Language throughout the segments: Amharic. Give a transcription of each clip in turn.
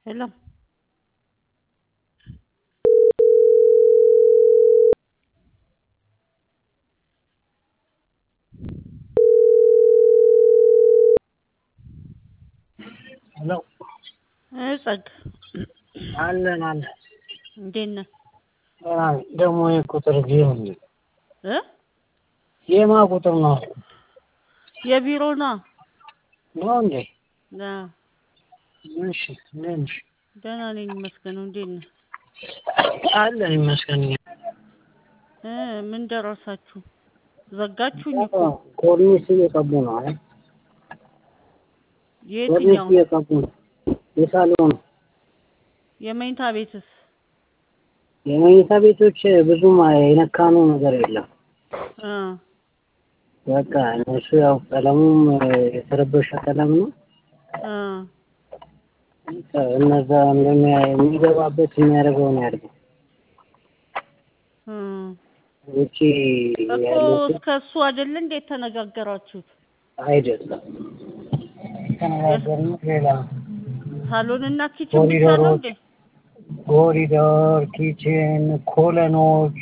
Hello. Hello. ጸግ አለን እንዴት ነህ? ደግሞ የቁጥር ጌም የማ ቁጥር ነው? የቢሮ ነው እንዴ? እሺ ነሽ? ደህና ነኝ ይመስገን። እንዴት ነህ? አለን ይመስገን። ምን ደረሳችሁ? ዘጋችሁኝ እኮ። ኮርኒስ እየቀቡ ነው አይደል? የትኛው? እየቀቡ ነው። የሳሎን የመኝታ ቤትስ? የመኝታ ቤቶች ብዙም የነካነው ነገር የለም። በቃ እነሱ ያው ቀለሙም የተረበሸ ቀለም ነው። እነዛ የሚገባበት የሚያደርገው ነው ያለው። ውጪ እኮ እስከሱ አይደል እንዴ ተነጋገራችሁት? አይደለም ተነጋገርነው ሌላ ሳሎንና ኪችን ብቻ ነው እንዴ? ኮሪዶር፣ ኪችን፣ ኮለኖች፣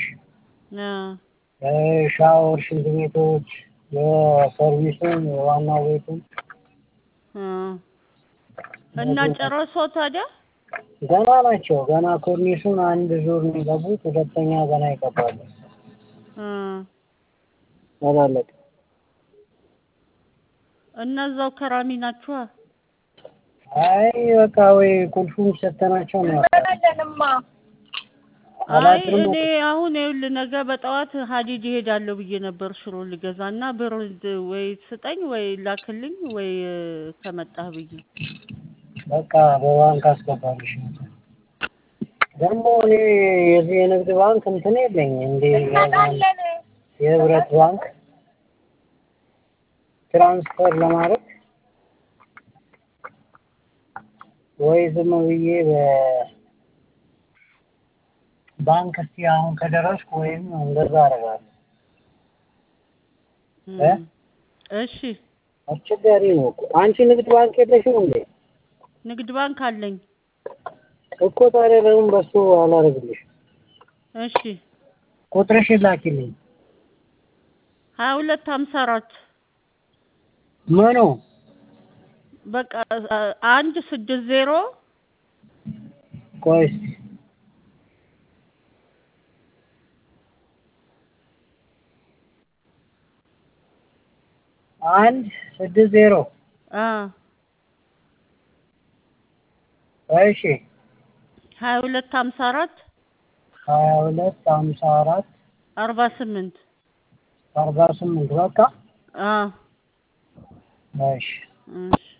ሻወር፣ ሽንት ቤቶች፣ የሰርቪስን ዋና ቤቱን እና ጨረሶ ታዲያ? ገና ናቸው። ገና ኮርኒሱን አንድ ዙር ነው የገቡት። ሁለተኛ ገና ይቀባሉ። አላለቀ። እነዛው ከራሚ ናቸው። አይ በቃ ወይ ቁልፉን ሰተናቸው ነው። አይ እኔ አሁን ይኸውልህ ነገ በጠዋት ሀዲድ እሄዳለሁ ብዬ ነበር ሽሮ ልገዛና ብር ወይ ስጠኝ ወይ ላክልኝ ወይ ከመጣህ ብዬ በቃ በባንክ አስገባልሽ። ደግሞ እኔ የዚህ የንግድ ባንክ እንትን የለኝ እንዴ የህብረት ባንክ ትራንስፈር ለማድረግ ወይ ዝም ብዬ በባንክ እስቲ አሁን ከደረስኩ ወይም እንደዛ አደርጋለሁ። እሺ አስቸጋሪ ነው እኮ። አንቺ ንግድ ባንክ የለሽም እንዴ? ንግድ ባንክ አለኝ እኮ። ታዲያ ለምን በሱ አላደርግልሽ? እሺ ቁጥርሽን ላኪልኝ። 2254 ምኑ? በቃ 160 ቆይ 160 እሺ 2254 48 48 በቃ። እሺ